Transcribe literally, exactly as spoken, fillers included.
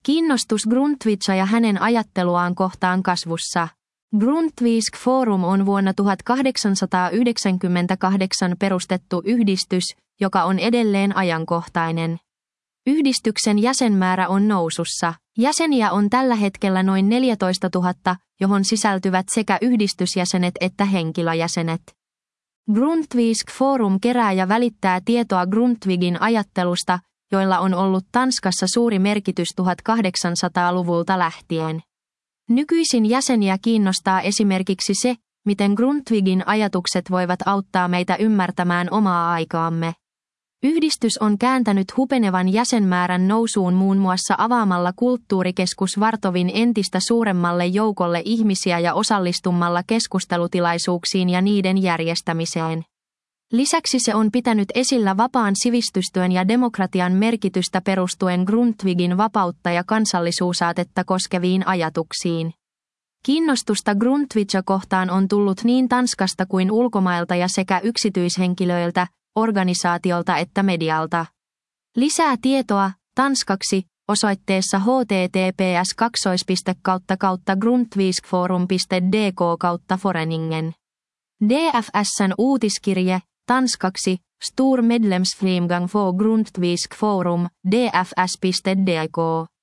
Kiinnostus Grundtvigia ja hänen ajatteluaan kohtaan kasvussa. Grundtvig Forum on vuonna tuhatkahdeksansataayhdeksänkymmentäkahdeksan perustettu yhdistys, joka on edelleen ajankohtainen. Yhdistyksen jäsenmäärä on nousussa. Jäseniä on tällä hetkellä noin neljätoistatuhatta, johon sisältyvät sekä yhdistysjäsenet että henkilöjäsenet. Grundtvig Forum kerää ja välittää tietoa Grundtvigin ajattelusta, joilla on ollut Tanskassa suuri merkitys tuhatkahdeksansataaluvulta lähtien. Nykyisin jäseniä kiinnostaa esimerkiksi se, miten Grundtvigin ajatukset voivat auttaa meitä ymmärtämään omaa aikaamme. Yhdistys on kääntänyt hupenevan jäsenmäärän nousuun muun muassa avaamalla kulttuurikeskus Vartovin entistä suuremmalle joukolle ihmisiä ja osallistumalla keskustelutilaisuuksiin ja niiden järjestämiseen. Lisäksi se on pitänyt esillä vapaan sivistystyön ja demokratian merkitystä perustuen Grundtvigin vapautta ja kansallisuusaatetta koskeviin ajatuksiin. Kiinnostusta Grundtvigia kohtaan on tullut niin Tanskasta kuin ulkomailta ja sekä yksityishenkilöiltä, organisaatiolta että medialta. Lisää tietoa, tanskaksi, osoitteessa h t t p s kaksoispiste kautta kautta grundtvigforum piste d k kautta foreningen. D F S:n uutiskirje, tanskaksi, Stor medlemsframgång för Grundtvig Forum, d f s piste d k.